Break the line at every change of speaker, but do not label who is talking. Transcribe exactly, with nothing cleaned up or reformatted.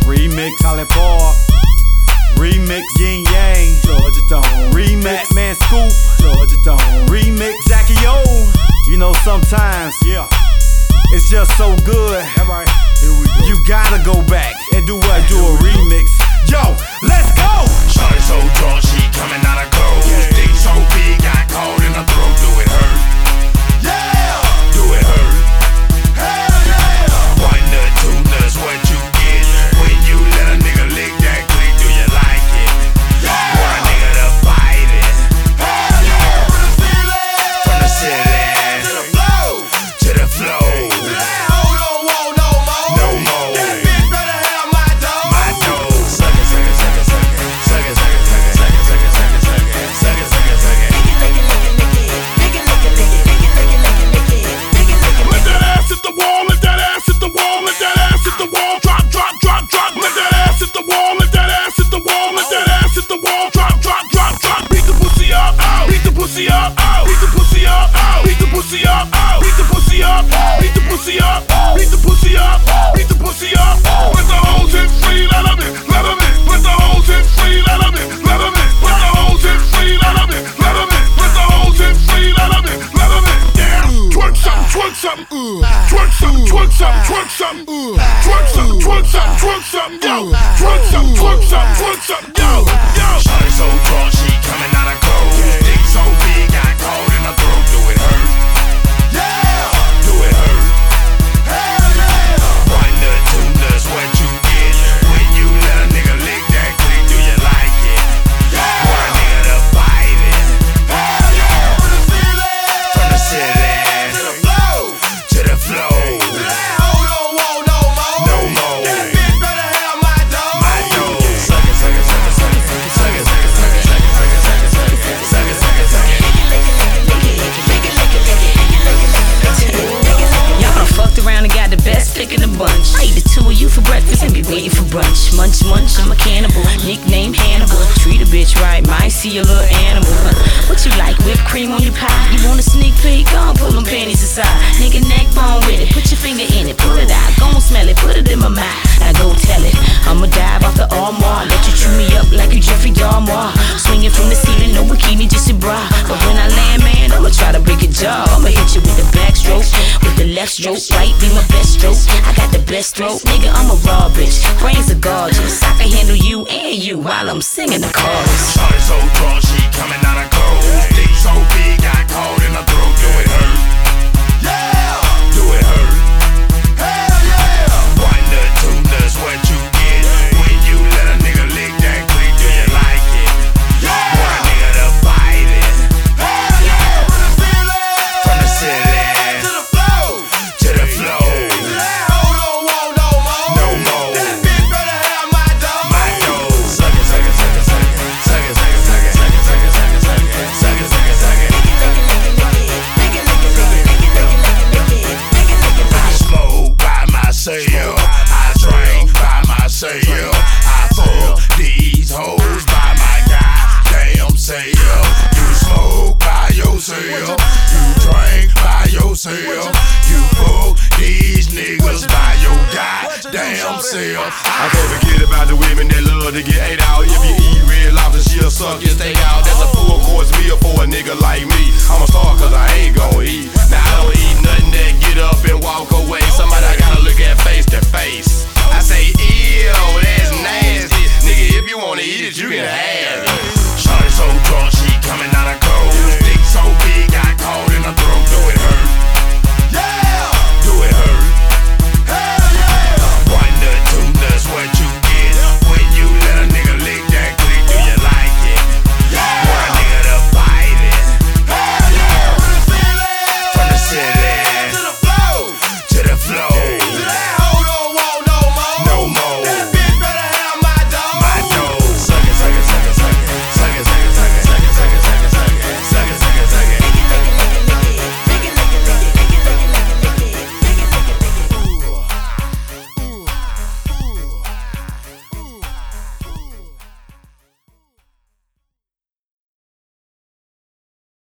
Remix Holly Park. Remix Yin Yang. Georgia Tone. Remix Man Scoop. Georgia Tone. Remix Jackie O. You know sometimes, yeah, it's just so good. All right, here we go. You gotta go back and do what? Do a remix. Yo, let's go.
Shorty so drunk, she coming out of clothes. Yeah. Dick so big, got cold in her throat. Do it hurt? Yeah. Do it hurt? Hell yeah. One nut, two nuts, what you get when you let a nigga lick that click? Do you like it? Yeah. Want a nigga to bite it? Hell yeah. From the ceiling, from the ceiling to the floor, to the floor. Pussy up, oh, beat the pussy up, oh, beat the pussy up, oh, beat the pussy up, beat the pussy up, beat the pussy up, beat the pussy up. Let the hoes hit free, let them in, let them in. Let the hoes hit free, let them in, let them in. Let the hoes hit free, let them in, let them in. Let the hoes hit free, let them in, let them in. Damn, twerk something, twerk something, twerk something, twerk something, twerk something, twerk something, twerk something, twerk something, yo, twerk something, twerk something, twerk something, yo, yo. Shawty so drunk, she coming out of clothes. Dick so big, got cold in her throat. Do it hurt? Yeah. Do it hurt? Hell yeah. One nut, two nuts, what you get when you let a nigga lick that click? Do you like it? Yeah. Want a nigga to bite it? Hell yeah. From the ceiling, from the ceiling to the floor, to the floor. That hoe don't want no more. No more. That bitch better have my dough. My dough. Suck it, suck it, suck it, suck it, suck it, suck it, suck it, suck it, suck it, suck it, suck it, suck it, suck it, suck it, suck it.
Y'all done fucked around and got the best pick in the bunch. I eat the two of you for breakfast and be waiting for brunch. Munch, munch, I'm a cannibal. Nickname Hannibal. Treat a bitch right, might see a little animal. What you like, whipped cream on your pie? You want a sneak peek? Go on, pull them panties aside. Nigga neck bone with it, put your finger in it, pull it out. Go on, smell it, put it in my mouth. Now go tell it, I'ma dive off the armoire. Let you chew me up like you Jeffrey Dahmer. Swinging from the ceiling, no bikini, just a bra. But when I land, man, I'ma try to break a jaw. I'ma hit you with the backstroke, with the left stroke. Right be my best stroke. I got the best throat, nigga, I'm a raw bitch. Brains are gorgeous, I can handle you and you while I'm singing the chorus.
Shawty so drunk, she coming out of clothes. Dick so big, got cold in her throat. Do it hurt? Yeah. Do it hurt? Hell yeah. One nut, two nuts, what you get when you let a nigga lick that click? Do you like it? Yeah. Want a nigga to bite it? Hell yeah. From the ceiling, from the ceiling to the floor, to the floor. That hoe don't want no more. No more. That bitch better have my dough. My dough. Suck it, suck it, suck it, suck it, suck it, suck it, suck it, suck it, suck it, suck it, suck it, suck it, suck it, suck it. I smoke by myself, I drink by myself, I fuck these hoes by my goddamn self. You smoke by yourself, you drink by yourself, you fuck these niggas by your goddamn self.
I can't forget about the women that love to get ate out. If you eat red lobster, she'll suck your steak out. That's a full course meal for a nigga like me. I'm a star cause I ain't gon' eat. Now I don't eat nothing that get up and walk away. Somebody I gotta look at face to face.